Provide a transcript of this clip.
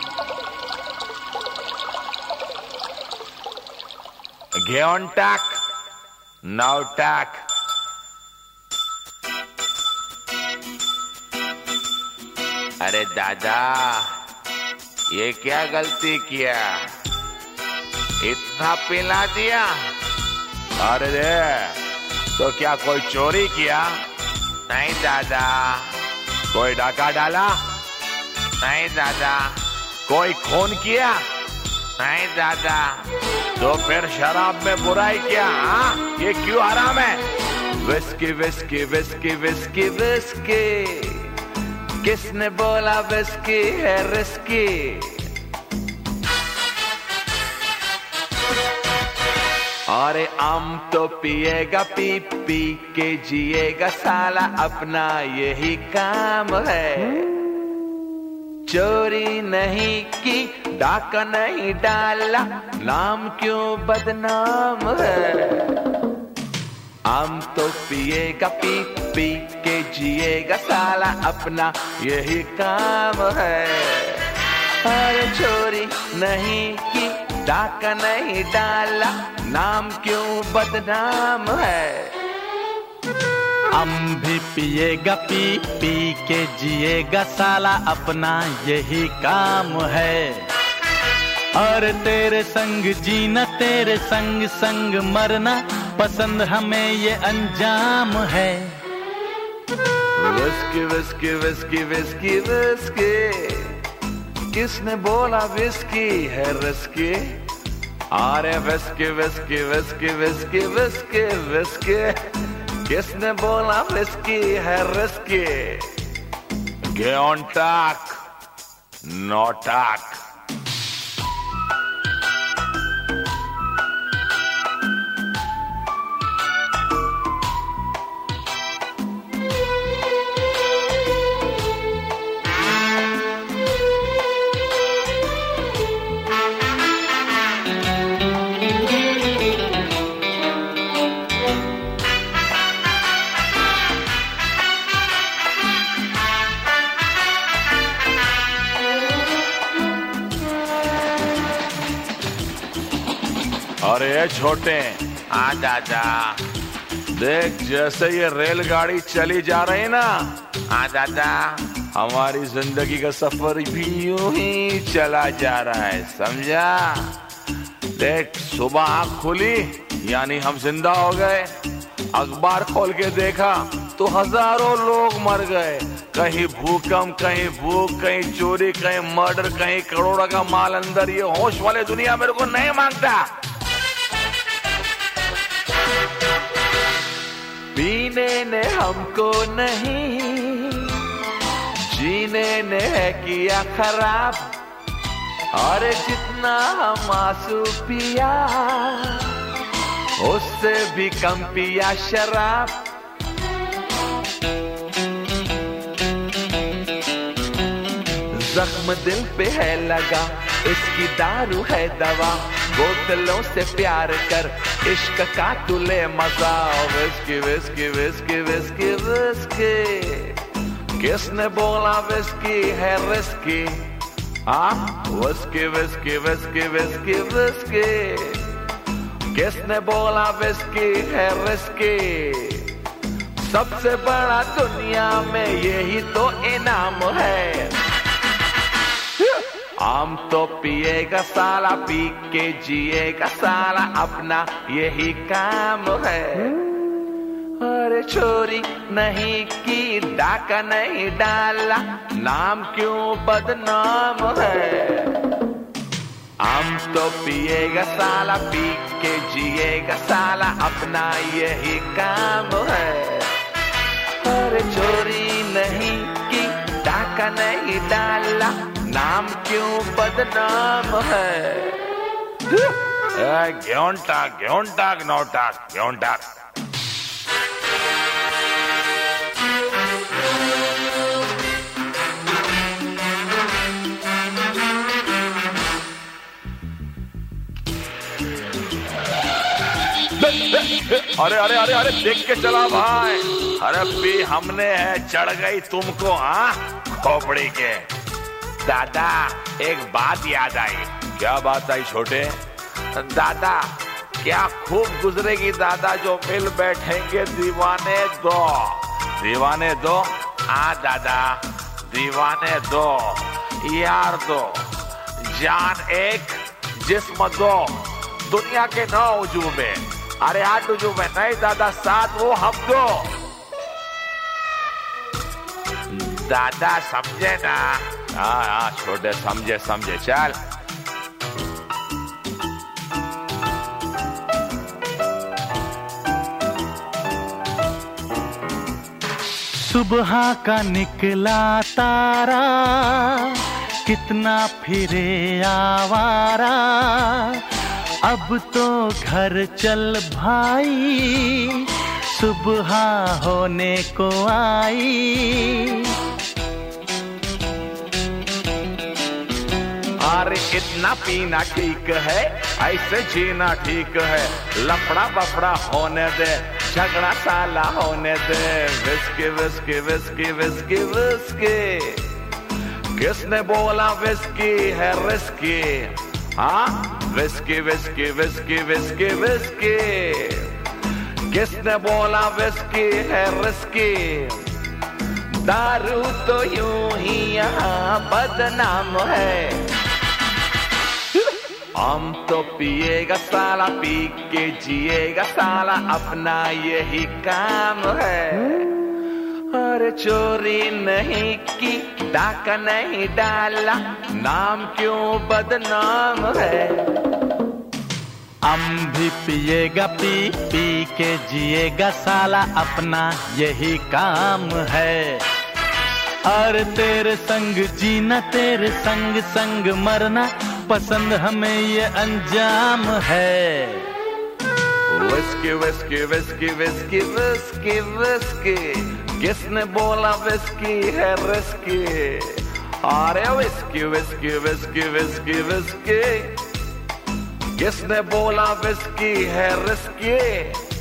घेऊन टाक नौटाक। अरे दादा, ये क्या गलती किया, इतना पिला दिया? अरे रे, तो क्या कोई चोरी किया? नहीं दादा। कोई डाका डाला? नहीं दादा। कोई खून किया? नहीं दादा। तो फिर शराब में बुराई क्या? हाँ, ये क्यों हराम है? Whisky whisky whisky whisky whisky, किसने बोला विस्की है रिस्की? अरे आम तो पिएगा, पी पी के जिएगा साला, अपना यही काम है। चोरी नहीं की, डाका नहीं डाला, नाम क्यों बदनाम है? आम तो पिएगा, पी पी के जिएगा साला, अपना यही काम है। अरे चोरी नहीं की, डाका नहीं डाला, नाम क्यों बदनाम है? हम भी पिएगा, पी पी के जिएगा साला, अपना यही काम है। और तेरे संग जीना, तेरे संग संग मरना, पसंद हमें ये अंजाम है। Whisky whisky whisky whisky whisky, किसने बोला विस्की है रिस्की? अरे whisky whisky whisky whisky whisky whisky, किसने बोला विस्की है रिस्की? घेऊन टाक नौटाक। अरे छोटे, आ दादा, देख जैसे ये रेलगाड़ी चली जा रही ना, आ दादा, हमारी जिंदगी का सफर भी यूं ही चला जा रहा है, समझा? देख, सुबह आँख खुली यानी हम जिंदा हो गए, अखबार खोल के देखा तो हजारों लोग मर गए, कहीं भूकंप, कहीं भूख, कहीं चोरी, कहीं मर्डर, कहीं करोड़ों का माल अंदर। ये होश वाले दुनिया मेरे को नहीं मांगता। पीने ने हमको नहीं, जीने ने है किया खराब, और जितना हम आंसू पिया, उससे भी कम पिया शराब। जख्म दिल पे है लगा, इसकी दारू है दवा, बोतलों से प्यार कर, इश्क का तुले मजा। Whisky whisky whisky whisky whisky, किसने बोला विस्की है रिस्की? हाँ, whisky whisky whisky whisky whisky, किसने बोला विस्की है रिस्की? सबसे बड़ा दुनिया में यही तो इनाम है। आम तो पिएगा साला, पी के जिएगा साला, अपना यही काम है। अरे चोरी नहीं की, डाका नहीं डाला, नाम क्यों बदनाम है? आम तो पिएगा साला, पी के जिएगा साला, अपना यही काम है। अरे चोरी नहीं की, डाका नहीं डाला, नाम क्यों बदनाम है? घेऊन टाक नौटाक, घेऊन टाक। अरे अरे अरे अरे, देख के चला भाई। अरे पी हमने है, चढ़ गई तुमको, हाँ खोपड़ी के। दादा एक बात याद आई। क्या बात आई छोटे? दादा क्या खूब गुजरेगी दादा जो मिल बैठेंगे दीवाने दो। दीवाने दो? हाँ दादा दीवाने दो, यार दो, जान एक जिस्म दो, दुनिया के 9 उजूबे, अरे 8 उजूबे नहीं दादा 7 वो हम दो। दादा समझे ना? हाँ छोटे समझे समझे। चल सुबह का निकला तारा कितना फिरे आवारा, अब तो घर चल भाई सुबह होने को आई। अरे इतना पीना ठीक है, ऐसे जीना ठीक है, लफड़ा बफड़ा होने दे, झगड़ा साला होने दे। Whisky whisky whisky whisky whisky, किसने बोला विस्की है रिस्की? हाँ whisky whisky whisky whisky whisky, किसने बोला विस्की है रिस्की? दारू तो यूं ही यहाँ बदनाम है, हम तो पिएगा साला, पी के जिएगा साला, अपना यही काम है। अरे चोरी नहीं की, डाका नहीं डाला, नाम क्यों बदनाम है? हम भी पिएगा पी पी के जिएगा साला, अपना यही काम है। और तेरे संग जीना, तेरे संग संग मरना, पसंद हमें ये अंजाम है। Whisky whisky whisky whisky whisky whisky, किसने बोला विस्की है रिस्की? अरे whisky whisky whisky whisky whisky, किसने बोला विस्की है रिस्की?